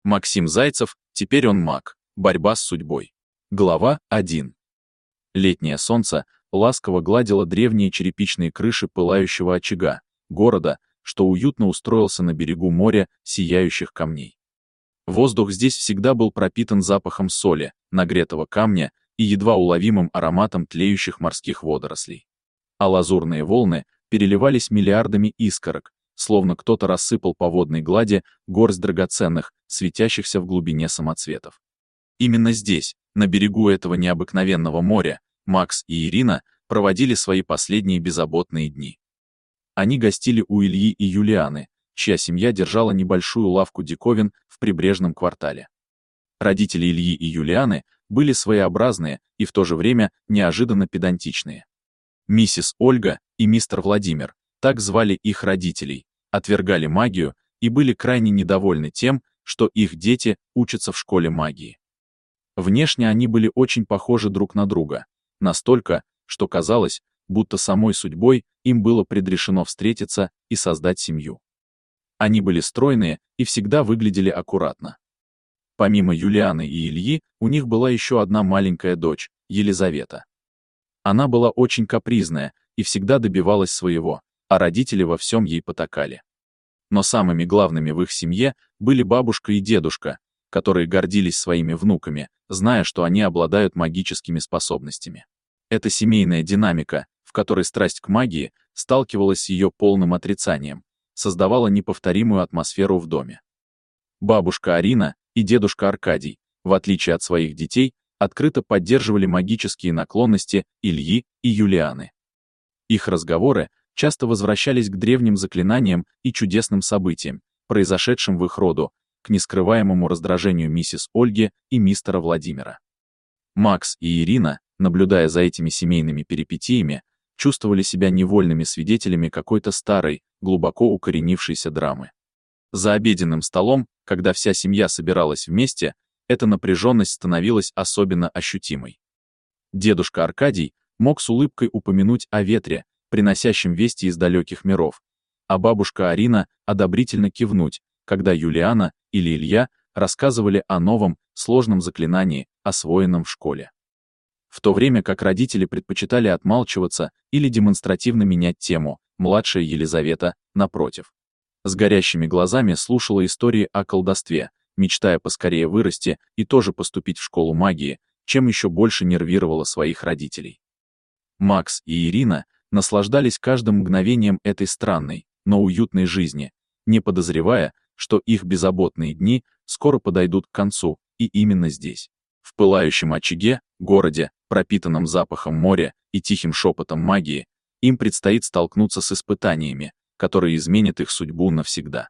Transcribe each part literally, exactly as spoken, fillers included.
Максим Зайцев, теперь он маг. Борьба с судьбой. Глава один. Летнее солнце ласково гладило древние черепичные крыши пылающего очага, города, что уютно устроился на берегу моря сияющих камней. Воздух здесь всегда был пропитан запахом соли, нагретого камня и едва уловимым ароматом тлеющих морских водорослей. А лазурные волны переливались миллиардами искорок, словно кто-то рассыпал по водной глади горсть драгоценных, светящихся в глубине самоцветов. Именно здесь, на берегу этого необыкновенного моря, Макс и Ирина проводили свои последние беззаботные дни. Они гостили у Ильи и Юлианы, чья семья держала небольшую лавку диковин в прибрежном квартале. Родители Ильи и Юлианы были своеобразные и в то же время неожиданно педантичные. Миссис Ольга и мистер Владимир, так звали их родителей, отвергали магию и были крайне недовольны тем, что их дети учатся в школе магии. Внешне они были очень похожи друг на друга, настолько, что казалось, будто самой судьбой им было предрешено встретиться и создать семью. Они были стройные и всегда выглядели аккуратно. Помимо Юлианы и Ильи, у них была еще одна маленькая дочь, Елизавета. Она была очень капризная и всегда добивалась своего, а родители во всем ей потакали. Но самыми главными в их семье были бабушка и дедушка, которые гордились своими внуками, зная, что они обладают магическими способностями. Эта семейная динамика, в которой страсть к магии сталкивалась с ее полным отрицанием, создавала неповторимую атмосферу в доме. Бабушка Арина и дедушка Аркадий, в отличие от своих детей, открыто поддерживали магические наклонности Ильи и Юлианы. Их разговоры часто возвращались к древним заклинаниям и чудесным событиям, произошедшим в их роду, к нескрываемому раздражению миссис Ольги и мистера Владимира. Макс и Ирина, наблюдая за этими семейными перипетиями, чувствовали себя невольными свидетелями какой-то старой, глубоко укоренившейся драмы. За обеденным столом, когда вся семья собиралась вместе, эта напряженность становилась особенно ощутимой. Дедушка Аркадий мог с улыбкой упомянуть о ветре, приносящем вести из далеких миров, а бабушка Арина одобрительно кивнуть, когда Юлиана или Илья рассказывали о новом, сложном заклинании, освоенном в школе. В то время как родители предпочитали отмалчиваться или демонстративно менять тему, младшая Елизавета, напротив, с горящими глазами слушала истории о колдовстве, мечтая поскорее вырасти и тоже поступить в школу магии, чем еще больше нервировала своих родителей. Макс и Ирина наслаждались каждым мгновением этой странной, но уютной жизни, не подозревая, что их беззаботные дни скоро подойдут к концу, и именно здесь, в пылающем очаге, городе, пропитанном запахом моря и тихим шепотом магии, им предстоит столкнуться с испытаниями, которые изменят их судьбу навсегда.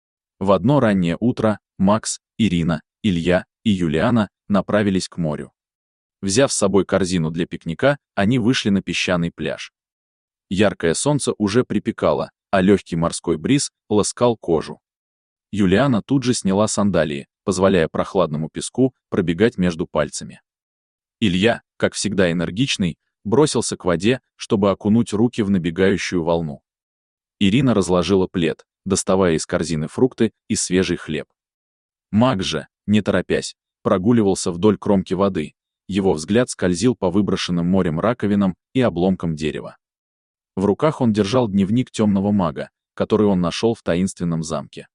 В одно раннее утро Макс, Ирина, Илья и Юлиана направились к морю. Взяв с собой корзину для пикника, они вышли на песчаный пляж. Яркое солнце уже припекало, а легкий морской бриз ласкал кожу. Юлиана тут же сняла сандалии, позволяя прохладному песку пробегать между пальцами. Илья, как всегда энергичный, бросился к воде, чтобы окунуть руки в набегающую волну. Ирина разложила плед, доставая из корзины фрукты и свежий хлеб. Мак же, не торопясь, прогуливался вдоль кромки воды, его взгляд скользил по выброшенным морем раковинам и обломкам дерева. В руках он держал дневник темного мага, который он нашел в таинственном замке.